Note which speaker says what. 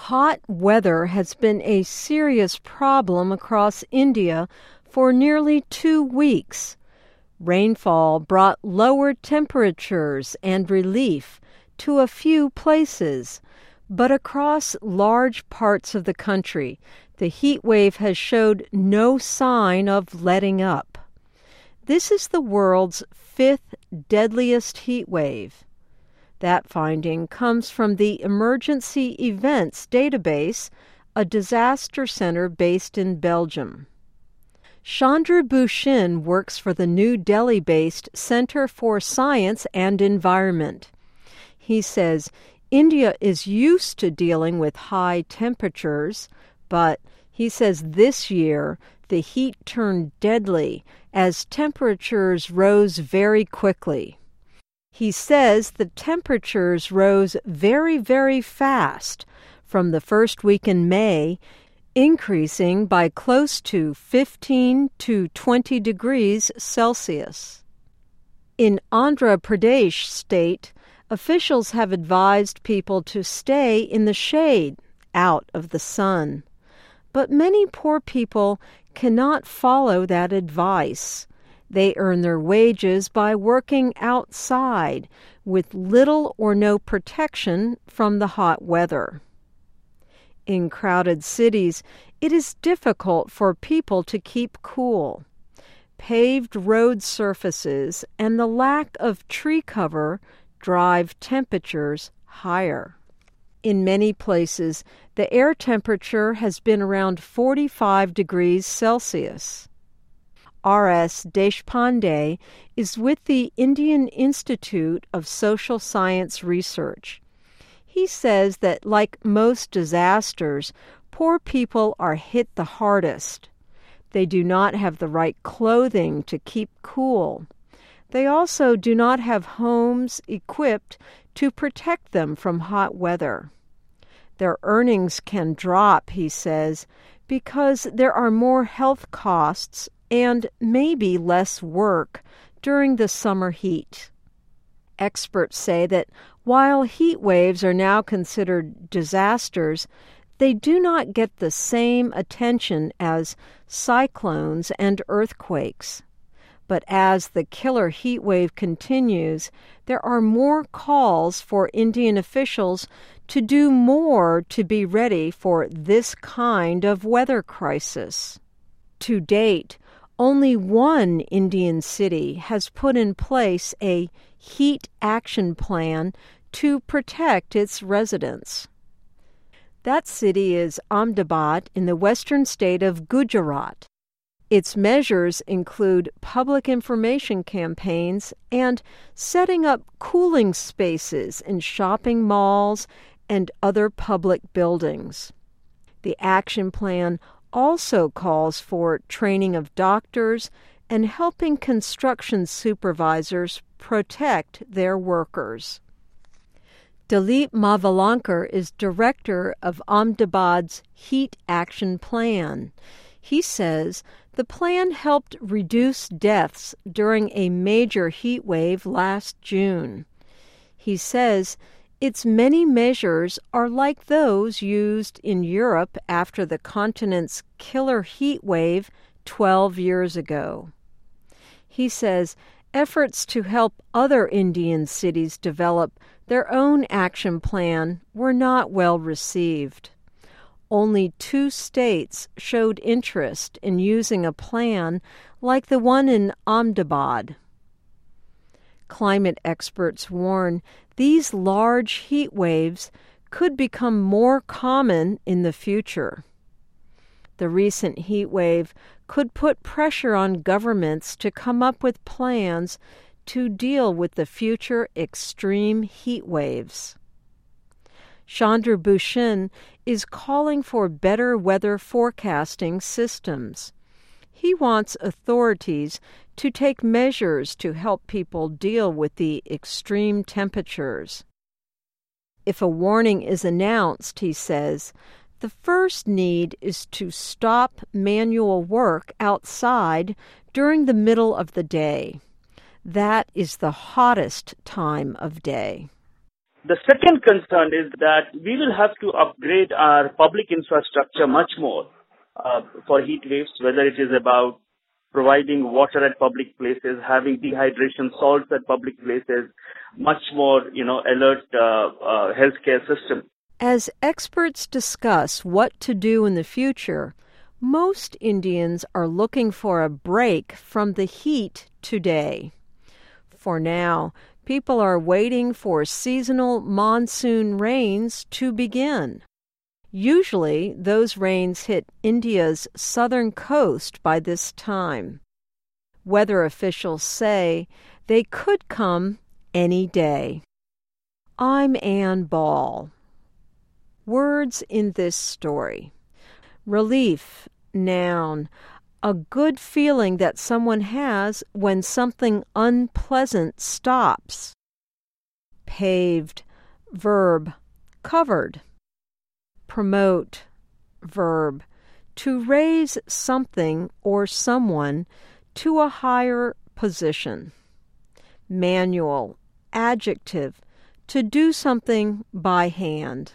Speaker 1: Hot weather has been a serious problem across India for nearly 2 weeks. Rainfall brought lower temperatures and relief to a few places, but across large parts of the country, the heat wave has showed no sign of letting up. This is the world's 5th deadliest heat wave. That finding comes from the Emergency Events Database, a disaster center based in Belgium. Chandra Bhushan works for the New Delhi-based Center for Science and Environment. He says India is used to dealing with high temperatures, but he says this year the heat turned deadly as temperatures rose very quickly. He says the temperatures rose very, very fast from the first week in May, increasing by close to 15 to 20 degrees Celsius. In Andhra Pradesh state, officials have advised people to stay in the shade, out of the sun. But many poor people cannot follow that advice. They earn their wages by working outside with little or no protection from the hot weather. In crowded cities, it is difficult for people to keep cool. Paved road surfaces and the lack of tree cover drive temperatures higher. In many places, the air temperature has been around 45 degrees Celsius. R.S. Deshpande is with the Indian Institute of Social Science Research. He says that, like most disasters, poor people are hit the hardest. They do not have the right clothing to keep cool. They also do not have homes equipped to protect them from hot weather. Their earnings can drop, he says, because there are more health costs and maybe less work during the summer heat. Experts say that while heat waves are now considered disasters, they do not get the same attention as cyclones and earthquakes. But as the killer heat wave continues, there are more calls for Indian officials to do more to be ready for this kind of weather crisis. To date, only one Indian city has put in place a heat action plan to protect its residents. That city is Ahmedabad in the western state of Gujarat. Its measures include public information campaigns and setting up cooling spaces in shopping malls and other public buildings. The action plan also calls for training of doctors and helping construction supervisors protect their workers. Dilip Mavalankar is director of Ahmedabad's Heat Action Plan. He says the plan helped reduce deaths during a major heat wave last June. He says its many measures are like those used in Europe after the continent's killer heat wave 12 years ago. He says efforts to help other Indian cities develop their own action plan were not well received. Only 2 states showed interest in using a plan like the one in Ahmedabad. Climate experts warn these large heat waves could become more common in the future. The recent heat wave could put pressure on governments to come up with plans to deal with the future extreme heat waves. Chandra Bhushan is calling for better weather forecasting systems. He wants authorities to take measures to help people deal with the extreme temperatures. If a warning is announced, he says, the first need is to stop manual work outside during the middle of the day. That is the hottest time of day.
Speaker 2: The second concern is that we will have to upgrade our public infrastructure much more for heat waves, whether it is about providing water at public places, having dehydration salts at public places, much more, alert healthcare system.
Speaker 1: As experts discuss what to do in the future, most Indians are looking for a break from the heat today. For now, people are waiting for seasonal monsoon rains to begin. Usually, those rains hit India's southern coast by this time. Weather officials say they could come any day. I'm Ann Ball. Words in this story. Relief, noun. A good feeling that someone has when something unpleasant stops. Paved, verb, covered. Promote, verb, to raise something or someone to a higher position. Manual, adjective, to do something by hand.